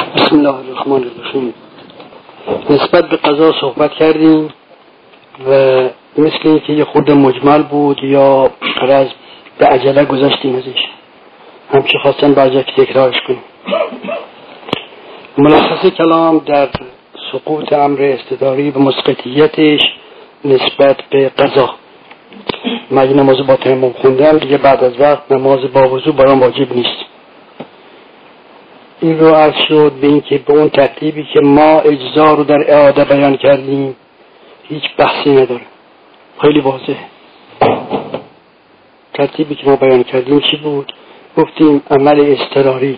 بسم الله الرحمن الرحیم. نسبت به قضا صحبت کردیم و مثل اینکه یه خورده مجمل بود یا قرض به عجله گذشتیم ازش، همچه خواستم بعضی که تکرارش کنیم. ملخص کلام در سقوط امر استداری و مسقطیتش نسبت به قضا. من اگه نماز با تیمم خوندم دیگه بعد از وقت نماز با وضو برام واجب نیست. این رو عرض شد به این که به اون ترتیبی که ما اجزا رو در اعاده بیان کردیم هیچ بحثی نداره، خیلی واضحه. ترتیبی که ما بیان کردیم چی بود؟ گفتیم عمل اضطراری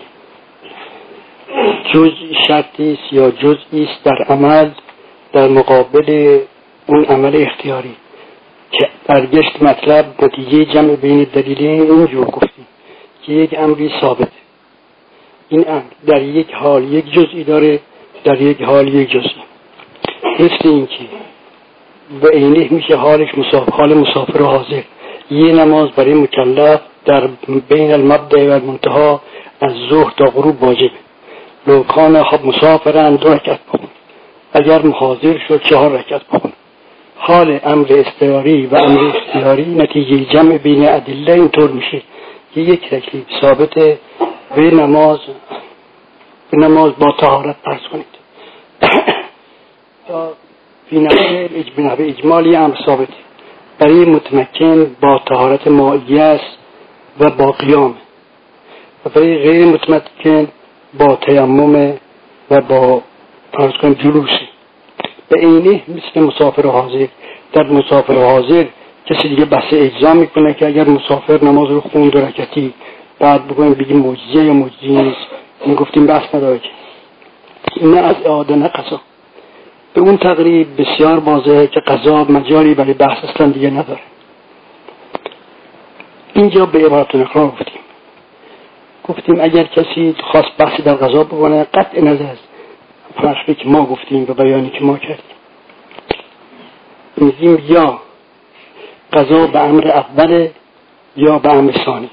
جزء شرطی است یا جزئی است در عمل در مقابل اون عمل اختیاری که برگشت مطلب نتیجه جمع بین دلیلین اینجور گفتیم که یک امری ثابت، این امر در یک حال یک جزئی داره، در یک حال یک جزئی. مثل این که به عینه میشه حالش حال مسافر و حاضر. یه نماز برای مکلف در بین المبدأ و المنتهی از ظهر تا غروب واجبه. لو کان خب مسافرن 2 رکعت بخون، اگر حاضر شد 4 رکعت بخون. حال امر اضطراری و امر اختیاری نتیجه جمع بین ادله اینطور میشه که یک تکلیف ثابته به نماز با طهارت فرض کنید یا فی نحو اجمالی امر ثابته برای متمکن با طهارت مائیه است و با قیام، و برای غیر متمکن با تیمم و با فرض کنید جلوسی. به عینه مثل مسافر و حاضر. در مسافر و حاضر کسی دیگه بحث اجزا میکنه که اگر مسافر نماز رو خوند 2 رکعتی بعد بگویم بگیم معجزه یا معجزه نیست، این گفتیم بحث نداره که این از اعاده نه قضا. به اون تقریب بسیار واضحه که قضا مجالی برای بحث اصلا دیگه نداره. اینجا به عبارت اخرى گفتیم اگر کسی خواست بحثی در قضا بکنه قطع نظر است فرقی که ما گفتیم و بیانی که ما کردیم، میگیم یا قضا به امر اوله یا به امر ثانی.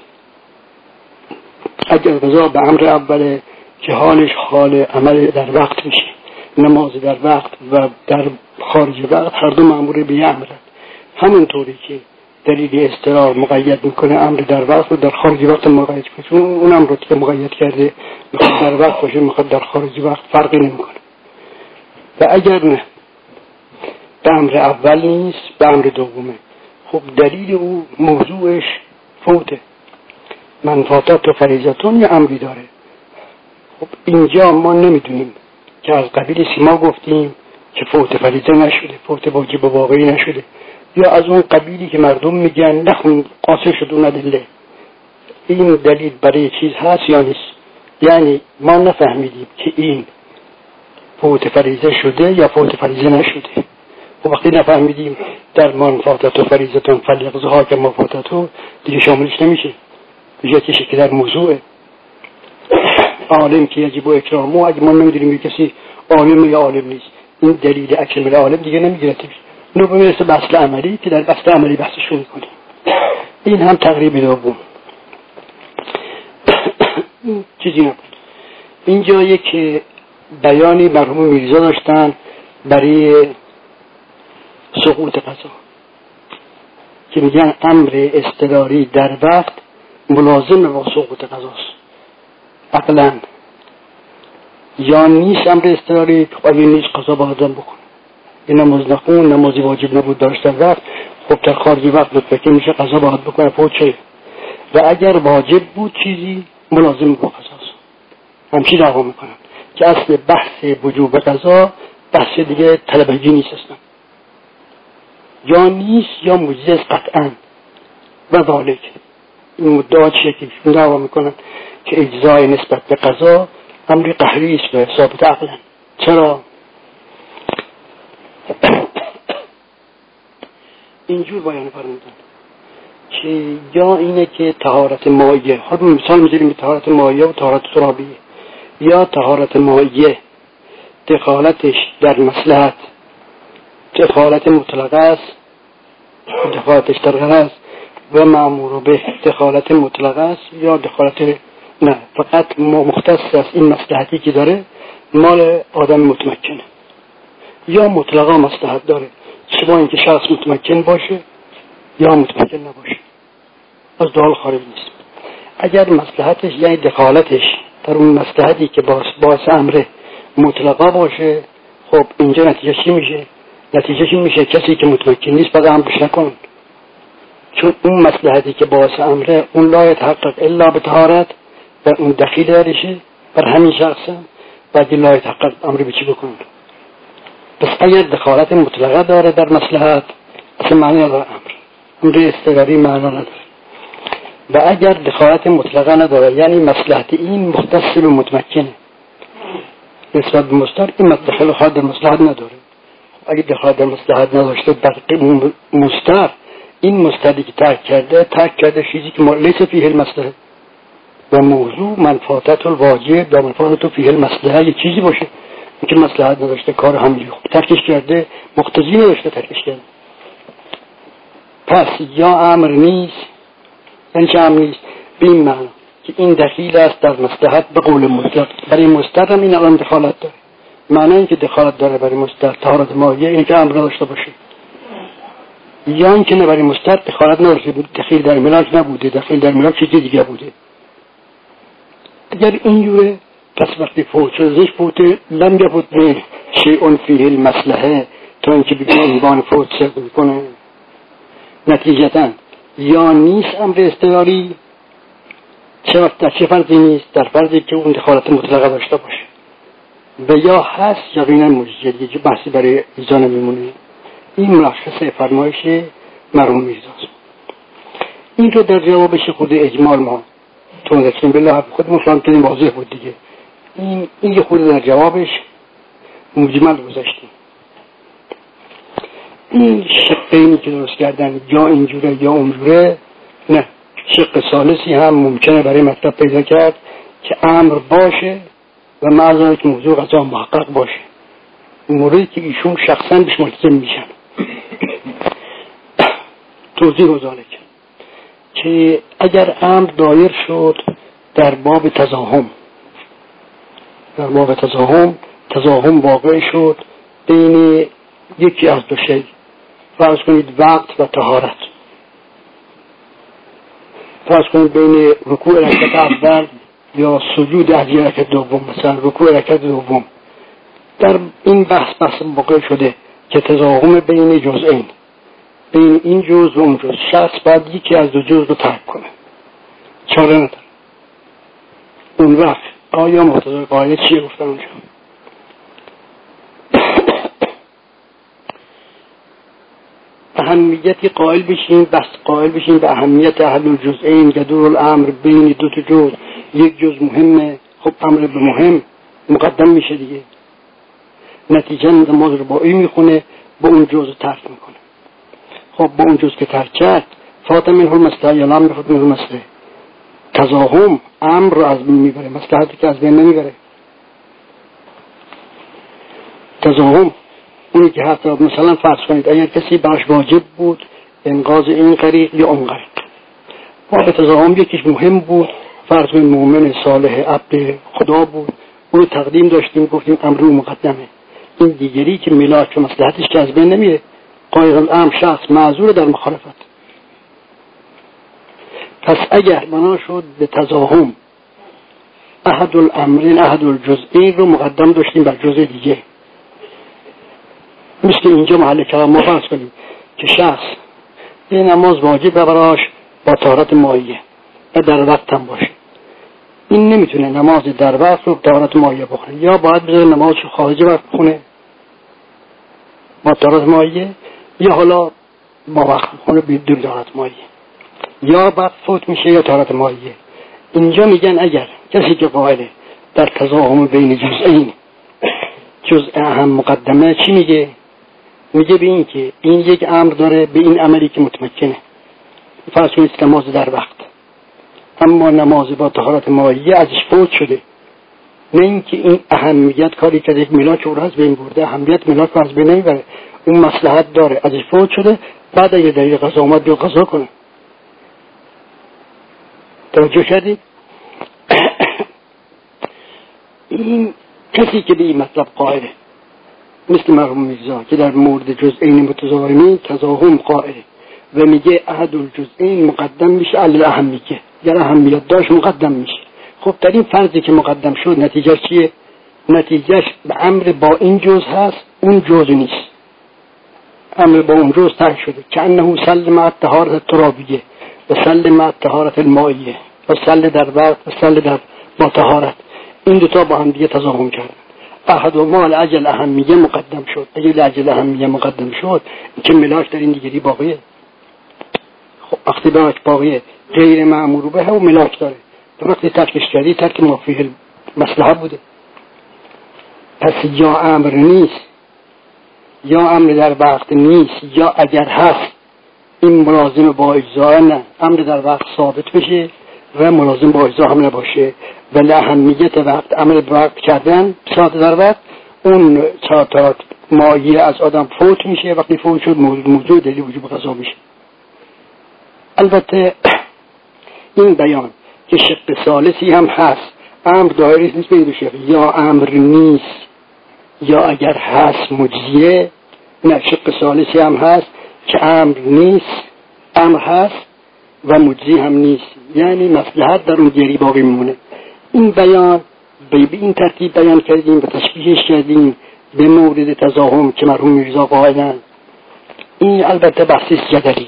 اگر قضا به امر اوله که حالش حال عمل در وقت میشه، نماز در وقت و در خارج وقت هر دو مأمور به امر، همونطوری که دلیل اضطرار مقید میکنه امر در وقت و در خارج وقت مقید کنه، اون امر رو که مقید کرده میخواد در وقت باشه میخواد در خارج وقت فرقی نمیکنه. و اگر نه به امر اول نیست به امر دومه، خب دلیل او موضوعش فوته، من فاتت و فریضتون یا امری داره. خب اینجا ما نمیدونیم که از قبیل ما گفتیم که فوت فریضه نشده، فوت واجب واقعی نشده، یا از اون قبیلی که مردم میگن نخون قاصر شد اون ادله. این دلیل برای چیز هست یا نیست؟ یعنی ما نفهمیدیم که این فوت فریضه شده یا فوت فریضه نشده. و وقتی نفهمیدیم در من فاتت و فریضتون فلیقضها که ما فاتتو دیگه شاملش نمیشه، دیگه کسی که در موضوع عالم که یجب و اکرامه، اگه ما نمیدونیم کسی عالم یا عالم نیست این دلیل اکمل عالم دیگه نمیگیره. نو بمیرسه به اصل عملی که در اصل عملی بحثشون میکنیم. این هم تقریب دوم. چیزی نبود. اینجا یک بیانی مرحوم میرزا داشتن برای سقوط قضا که میگن امر اضطراری در وقت ملازم با سقوط قضاست. عقلا یا نیست امر اضطراری، اگه نیست قضا با آدم بکن. این نماز نخون، نمازی واجب نبود داشت در وقت، خب در خارجی وقت متفکر میشه قضا باید بکنه فوت شه. و اگر واجب بود چیزی ملازم با قضاست. همچی دعوا میکنن که اصل بحث وجوب قضا بحث دیگه طلبگی نیست اصلا، یا نیست یا معجزه است قطعا. و ذالک این مدعا چیه که دعوا میکنن که اجزای نسبت به قضا امری قهری است و ثابت عقلا. چرا؟ اینجور بیان فرمودن که یا اینه که طهارت مائیه، حالا مثال میذاریم به طهارت مائیه و طهارت ترابیه، یا طهارت مائیه دخالتش در مصلحت دخالت مطلقه است، دخالتش در غرض، و مأمور به دخالت مطلقه است یا دخالت نه فقط مختص است این مصلحتی که داره مال آدم متمکنه، یا مطلقا مصلحت داره، چه با اینکه شخص متمکن باشه یا متمکن نباشه، از دو حال خارج نیست. اگر مصلحتش یعنی دخالتش در اون مصلحتی که باعث امر مطلقا باشه، خب اینجا نتیجه چی میشه؟ نتیجه میشه کسی که متمکن نیست باید امرش نکن، چون اون مصلحتی که باعث امره اون لا يتحقق الا به طهارت و اون دخیل درشه بر همین شخص، باید لا يتحقق امر به چی بکن؟ پس اگر دخالت مطلقه داره در مصلحت اصلا معنی نداره، امر استقراری معنی نداره. و اگر دخالت مطلقه نداره یعنی مصلحت این مختص به متمکنه نسبت به مستر، این دخالت در مصلحت نداره. اگر دخالت در مصلحت نداشته در مستر، این مستری که ترک کرده چیزی که لیس فیه المصلحه و موضوع منفعت الواجب و منفعت فیه المصلحه یه چیزی باشه که مصلحت نداشته، کار همینجوری خوب ترکش کرده، مقتضی نداشته ترکش کرده. پس یا امر نیست، یعنی چه امر نیست؟ به این معنی که این دخیل است در مصلحت به قول مطلق. برای مستر هم این الان دخالت داره. معنی این که دخالت داره برای مستر طهارت مایه اینه که امر داشته باشه، یا اینکه نه برای مستر دخالت نداشته بود، دخیل در ملاک نبوده، دخیل در ملاک چیزی دیگه بوده. اگر اینجوره پس وقتی فوت شده زش فوته لم یفوت به شیء فیه المصلحه تا اینکه بگه عنوان فوت شد میکنه. نتیجتا یا نیست امر اضطراری، در چه فرضی نیست؟ در فرضی که اون دخالت مطلقه داشته باشه، و یا هست یقینا موجه دیگه بحثی برای ایجا نمیمونه. این ملخص فرمایش مرحوم میرزاست. این رو در جوابش خود اجمال ما تونستیم بالله خودمون فهمیدیم، واضح بود دیگه. این خود در جوابش مجمل گذاشتیم. این شقینی که درست کردن یا اینجوره یا اونجوره نه، شق ثالثی هم ممکنه برای مطلب پیدا کرد که امر باشه و معذرت که موضوع قضا محقق باشه، موردی که ایشون شخصا بهش ملتزم میشن. توضیح و ذالک که اگر امر دایر شد در باب تزاحم، تزاحم واقع شد بین یکی از دو شی، فرض کنید وقت و طهارت، فرض کنید بین رکوع رکعت اول یا سجود از رکعت دوم، مثلا رکوع رکعت دوم، در این بحث واقع شده که تزاحم بین جزئین، بین این جزء و اون جزء، شخص باید یکی از دو جزء رو ترک کنه، چاره نداره. اون وقت آیا مقتضای قاعده چیه گفتن اونجا؟ اهمیتی قائل بشین، بس قائل بشین به اهمیت اهل الجزئین، یدور الامر بین دو تا جزء، یک جزء مهمه، خب امر به مهم مقدم میشه دیگه، نتیجه نماز رو با این میخونه، با اون جزء ترک میکنه. خب با اون جزء که ترک کرد فاطمه منه المصلحه یا لم یفوت منه المصلحه، تزاحم امر رو از بین میبره، مصلحتی که از بین نمیبره. تزاحم اونی که هست، مثلا فرض کنید اگر کسی براش واجب بود انقاذ این غریق یا اون غریق، باب تزاحم یکیش مهم بود، فرض کنید مؤمن صالح عبد خدا بود، اون تقدیم داشتیم گفتیم امر مقدمه. این دیگری که ملاک و مصلحتش که از بین نمیره، قایق الامر شخص معذور در مخالفت. پس اگر بنا شد به تزاحم احد الامرین احد الجزئین رو مقدم داشتیم بر جزء دیگه، مثل اینجا محل کلام ما فرض کنیم که شخص این نماز واجب براش با طهارت مایه و در وقت هم باشه، این نمیتونه نماز در وقت رو طهارت مایه بخونه، یا باید بذاره نماز خارج وقت بخونه با طهارت مایه، یا حالا با وقت بخونه بدون طهارت مایه، یا وقت فوت میشه یا طهارت مایه. اینجا میگن اگر کسی که قائله در تزاحم بین جزئین جزء اهم مقدمه، چی میگه؟ میگه به این که این یک امر داره به این عملی که متمکنه، فرض کنید نماز در وقت، اما نماز با طهارت مایه ازش فوت شده، نه اینکه این اهمیت کاری که یک ملاک رو از بین برده، اهمیت ملاک رو از بین نمیبره، اون مصلحت داره ازش فوت شده، بعد اگه دلیل قضا اومد بیا قضا کنه. توجه کردید؟ این کسی که به این مطلب قائله مثل مرحوم میرزا که در مورد جزئین متضامنین تضاهم قائله و میگه احد الجزئین مقدم میشه علی الاهمیه، گر اهمیت داشت مقدم میشه. خب در این فرضی که مقدم شد نتیجه چیه؟ نتیجهش به امر با این جز هست، اون جز نیست. امر با اون جز تنگ شده که انه سل مع الطهارة الترابیه و سل مع الطهارة المائیه و سل در وقت و سل در با طهارت، این دوتا با هم دیگه تضاهم کردن. احد و ما لعجل اهمیه مقدم شد. اگه لعجل اهمیه مقدم شد که ملاک در این دیگری باقیه. خب وقتی ملاک باقیه غیر معمور به و ملاک داره، تو وقتی ترکش کردی ترک موافق مصلحه بوده. پس یا امر نیست یا امر در وقت نیست، یا اگر هست این ملازم با اجزا، نه امر در وقت ثابت بشه و ملازم با اجزا هم نباشه. ولی اهمیت وقت امر به وقت کردن ساعت در وقت اون ساعت مایه از آدم فوت میشه، وقتی فوت شد موضوع دلیل وجوب قضا میشه. البته این بیان که شق ثالثی هم هست، امر دایره نیست بین دو شق، یا امر نیست یا اگر هست مجزیه، نه شق ثالثی هم هست که امر نیست، امر هست و مجزی هم نیست، یعنی مصلحت در اون دیگری باقی میمونه. این بیان به این ترتیب بیان کردیم و تشبیهش کردیم به مورد تضاهم که مرحوم میرزا قائلن. این البته بحثی جدلی،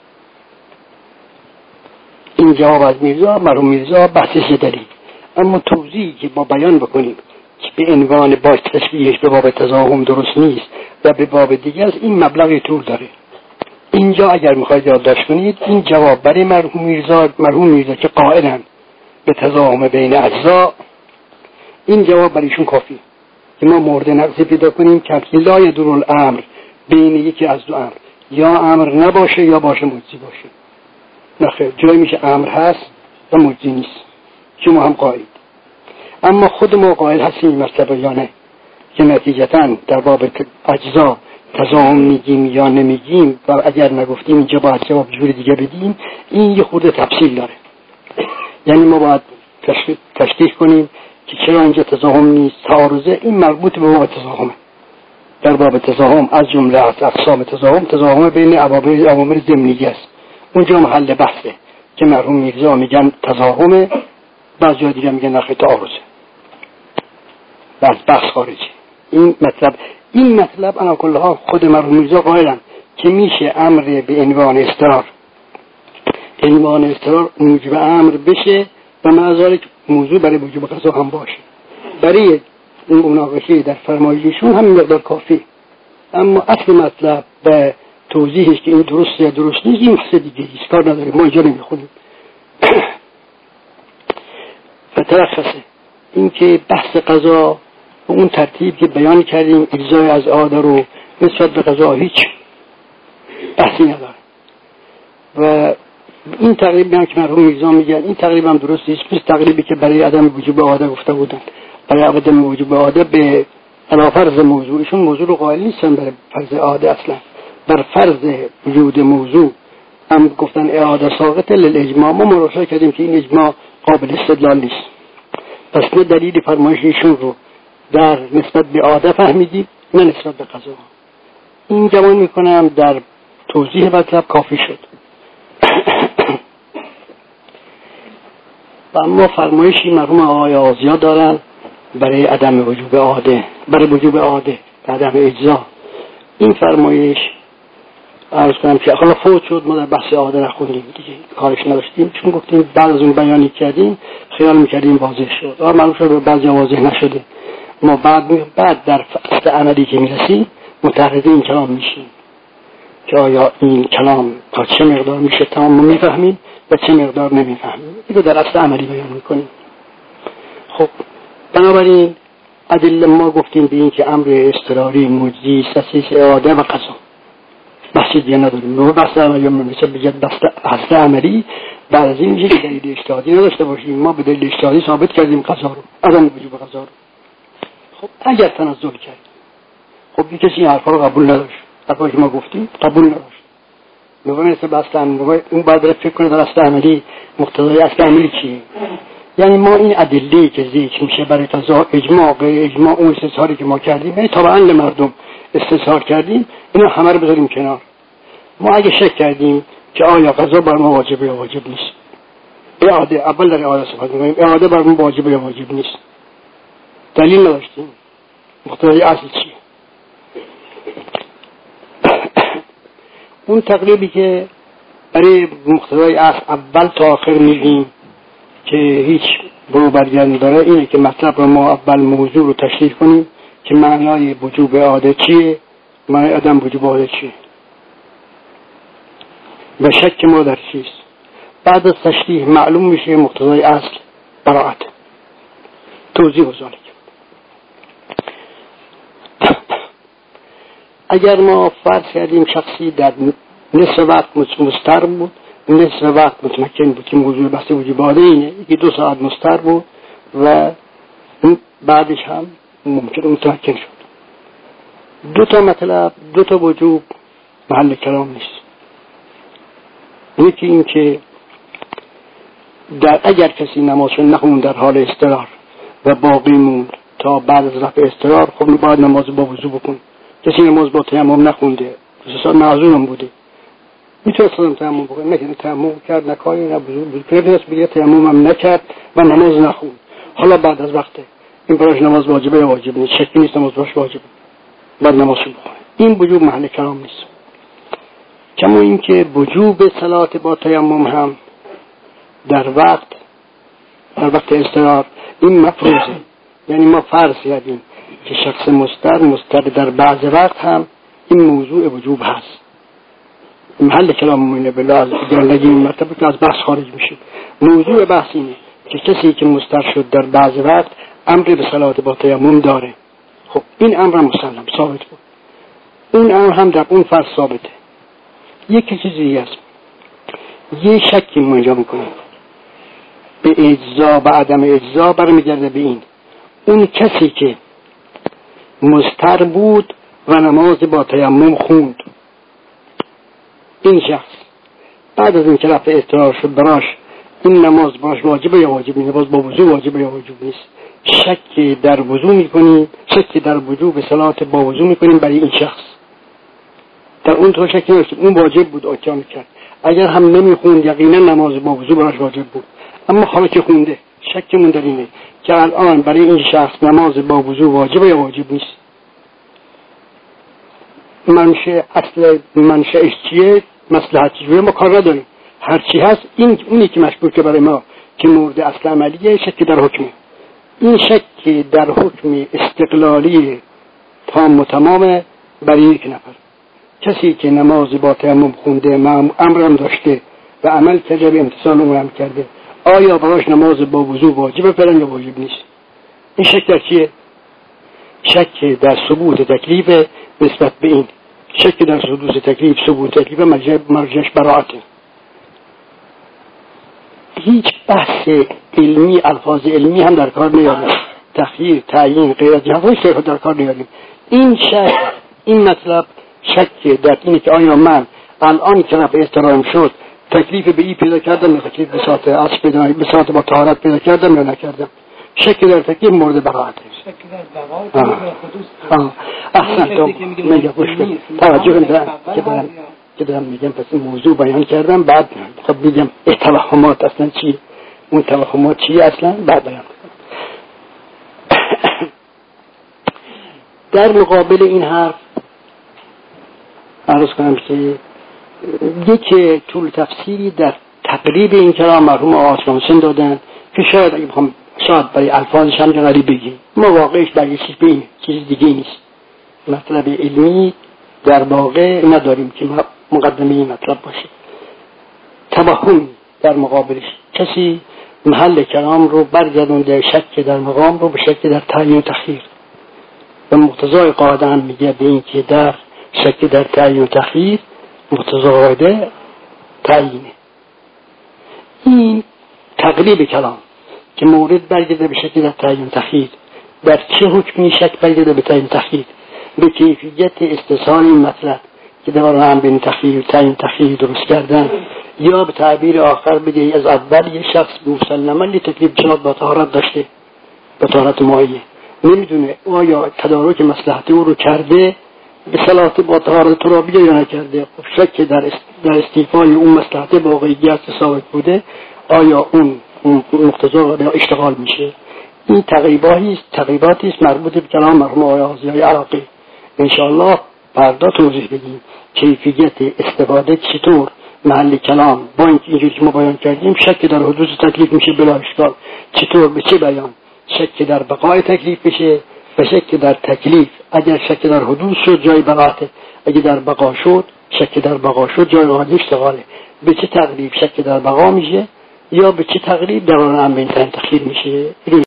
این جواب از میرزا، مرحوم میرزا بحثی جدلی، اما توضیحی که با بیان بکنیم که به عنوان با تشبیهش به باب تضاهم درست نیست و به باب دیگه از این مبلغی طول داره. اینجا اگر میخواید یادداشت کنید این جواب برای مرحوم میرزا که قائلن به تضاهم بین اجزا، این جواب برایشون کافی که ما مورد نقضی پیدا کنیم که لا یدور الامر بین یکی از دو امر، یا امر نباشه یا باشه مجزی باشه. نخیر، جایی میشه امر هست و مجزی نیست، شما هم قائلید. اما خود ما قائل هستیم این مرتبه یا نه که نتیجتاً در باب اجزا تضاهم میگیم یا نمیگیم و اگر نگفتیم اینجا باید جواب جور دیگه بدیم. این یه خورده تفصیل داره، یعنی ما باید تشریح کنیم که چرا اینجا تضاهم نیست. تعارضه این مربوط به باب تضاهمه. در باب تضاهم از جمله از اقسام تضاهم بین عوامل ضمنیه است، اونجا محل بحثه که مرحوم میرزا میگن تضاهمه، بعضی دیگه میگن نخیر تعارضه، بعض بحث خارجی. این مطلب انا کلها خود مرحوم میرزا قائلن که میشه امر به عنوان استرار موجب امر بشه و معذالک موضوع برای وجوب قضا هم باشه. برای این مناقشه در فرمایششون همین مقدار کافی، اما اصل مطلب به توضیحش که این درست یا درست نیست این بحث دیگه است، کار نداره، ما اینجا نمیخونیم. فترخصه این که بحث قضا و اون ترتیب که بیان کردیم اجزای از عاده رو نسبت به قضا هیچ بحثی نداره و این تقریبی هم که مرحوم میرزا میگن این تقریبا هم درست نیست، مثل تقریبی که برای عدم وجوب عاده گفته بودن. برای عدم وجوب عاده به فرض موضوعشون موضوع رو قائل نیستن برای فرض عاده، اصلا بر فرض وجود موضوع هم گفتن اعاده ساقطه للاجماع. ما مراجعه کردیم که این اجماع قابل استدلال نیست، پس نه دلیل فرمایششون رو در نسبت به عاده فهمیدیم نه نسبت به قضا. این جوان میکنم در توضیح مطلب کافی شد. و اما فرمایشی مرحوم آقای آزیا دارن برای عدم وجوب عاده، برای وجوب عاده عدم اجزا. این فرمایش عرض کنم که حالا فوت شد، ما در بحث عاده نخوندیم دیگه، کارش نداشتیم، چون گفتیم بعد از اون بیانی کردیم خیال میکردیم واضح شد، معلوم شد بعضی واضح نشده. ما بعد در فصل عملی که میرسیم متحرض این کلام میشیم که آیا این کلام تا چه مقدار میشه تمام میفهمیم و چه مقدار نمیفهمیم، اینو در اصل عملی بیان میکنیم. خب بنابراین ادله ما گفتیم به این که امر اضطراری مجزی تسیس اعاده و قضا، بحثی دیگه نداریم. نوع بحث عملی هم نمیشه بگید بحث عملی بعد از این میشه که دلیل اجتهادی نداشته باشیم. ما به دلیل اجتهادی ثابت کردیم قضا رو، عدم وجوب قضا رو. خب اگر تنزل کرد، خب این کسی حرفا رو قبول نداشت، حرفا که ما گفتیم قبول نداشت، نوع مثل بحث عملی اون بعد فکر کنه در اصل عملی مقتضای اصل عملی چیه. یعنی ما این ادله که ذکر میشه برای قضا، اجماع غیر اجماع، اون استظهاری که ما کردیم، یعنی طبعا مردم استظهار کردیم، اینا همه رو بذاریم کنار. ما اگه شک کردیم که آیا قضا بر ما واجبه یا واجب نیست، اعاده، اول در اعاده صحبت می‌کنیم، اعاده بر ما واجبه یا واجب نیست، دلیل نداشتیم، مقتضای اصل چیه؟ اون تقریبی که برای مقتضای اصل اول تا آخر میگیم که هیچ برو برگرد داره، اینه که مطلب رو ما اول موضوع رو تشریح کنیم که معنای وجوب اعاده چیه، معنای عدم وجوب اعاده چیه و شک ما در چیست. بعد از تشریح معلوم میشه مقتضای اصل براءت. توضیح و ذالک. اگر ما فرض کردیم شخصی در نصف وقت مستر بود، نصف وقت متمکن بود که موضوع بحث وجوب اعاده اینه، یکی 2 ساعت مستر بود و بعدش هم ممکن متمکن شد. 2 تا مطلب، 2 تا وجوب محل کلام نیست. یکی این که اگر کسی نمازش نخوند در حال اضطرار و باقی موند تا بعد از رفع اضطرار، خب باید نماز با وضو بکن. کسی نماز با تیمم نخونده، خصوصا معذورم بوده، میتونست تیمم بکنه، نکنه تیمم کرد نکاری نبود میتونست بگه تیمم هم نکرد و نماز نخوند. حالا بعد از وقته این براش نماز واجبه یا واجب نیست، شکی نیست نماز براش واجبه، بعد نماز بخونه. این وجوب محل کلام نیست. کما این که وجوب صلات با تیمم هم در وقت اضطرار این مفروضه. یعنی ما فرض کردیم که شخص مستر در بعض وقت هم این موضوع وجوب هست. محل کلام مؤمنه بالله از دیگرلگی این مرتبه که از بحث خارج میشه. موضوع بحث اینه که کسی که مستر شد در بعض وقت امر به صلات با تیمم داره. خب این امر مسلم ثابت بود، اون امر هم در اون فرض ثابته. یک چیزی هست، یه شکی ما اینجا میکنیم به اجزا و عدم اجزا برمیگرده به این: اون کسی که مستر بود و نماز با تیمم خوند، این شخص بعد از این که رفع اضطرار شد براش این نماز براش واجبه یا واجب نیست، نماز با وضو واجبه یا واجب نیست، شک در وضو میکنیم، شک در وجوب صلات با وضو میکنیم برای این شخص. در اون تو شک نداشتیم، اون واجب بود آنچه میکرد، اگر هم نمیخوند یقینا نماز با وضو براش واجب بود. اما حالا که خونده، شکمون در اینه که الان برای این شخص نماز با وضو واجبه یا واجب نیست. منشأش چیه؟ مصلحت چیه؟ ما کار نداریم، هرچی هست این اونی که مشکوکه برای ما که مورد اصل عملیه شک در حکمه. این شک در حکم استقلالی تام و تمامه برای یک نفر. کسی که نماز با تیمم خونده، امرم داشته و عمل کرده به امتثال اون کرده، آیا براش نماز با وضو واجبه فعلا یا واجب نیست؟ این شک در چیه؟ شک در ثبوت تکلیف نسبت به این. شک در ثبوت تکلیف مرجعش براءته. هیچ بحث علمی، الفاظ علمی هم در کار نیاریم، تخییر، تعیین، غیر از جهازی که در کار نیاریم. این شک، این مطلب شک در اینه که آیا من الان که رفع اضطرارم شد تکلیف به این پیدا کردم یا تکلیف به ساعت عصر پیدا، به ساعت با طهارت پیدا کردم یا نکردم. شک در تکلیف مورد براءته. شک در براءت احسن. میگه گوش کن، توجه کن که دارم میگم پس این موضوع بیان کردم، بعد خب میگم توهمات اصلا چیه، اون توهمات چیه اصلا بعد بیان کنم. در مقابل این حرف عرض کنم که یک طول تفسیری در تقریب این کلام مرحوم آسلامسن دادن که شاید اگه بخوام شاید برای الفاظش هم جنری بگیم، ما واقعش برای چیز دیگه نیست. مطلب علمی در واقع نداریم که مقدمه این مطلب باشه. توهم در مقابلش کسی محل کلام رو برگردونده، شک در مقام رو به شک در تعیین و تخییر و مقتضای قاعده هم میگه به این که در شک در تعیین و تخییر مقتضای قاعده تعیینه. این تقریب کلام که مورد برگرده به شک در تعیین و تخییر، در چه حکمی شک برگرده به تعیین و تخییر؟ به کیفیت استثار این مطلب که دوباره هم بین تخییر تعیین تخییر درست کردن، یا به تعبیر آخر بگه از اول یه شخص مسلما تکلیف جناب با طهارت داشته، با طهارت مائیه، نمیدونه آیا تدارک مصلحت او رو کرده به صلاحت با طهارت ترابیه یا نکرده. شک در استیفای اون مصلحت واقعیت ثابت بوده، آیا اون مقتضا یا اشتغال میشه. این تقریباتی است مربوط به کلام مرحوم آقای حاضی عراقی. انشاءالله فردا توضیح بدیم کیفیت استفاده چطور محل کلام با اینجوری که ما بیان کردیم شک در حدوث تکلیف میشه بلا اشکال، چطور به چه بیان شک در بقای تکلیف بشه و شک در تکلیف اگر شک در حدوث شد جای بقاته، اگر در بقا شد شک در بقا شد جای غادی اشتغاله، به چه تقریب شک در بقا میشه یا به چه تقریب در آن بین تخییر میشه.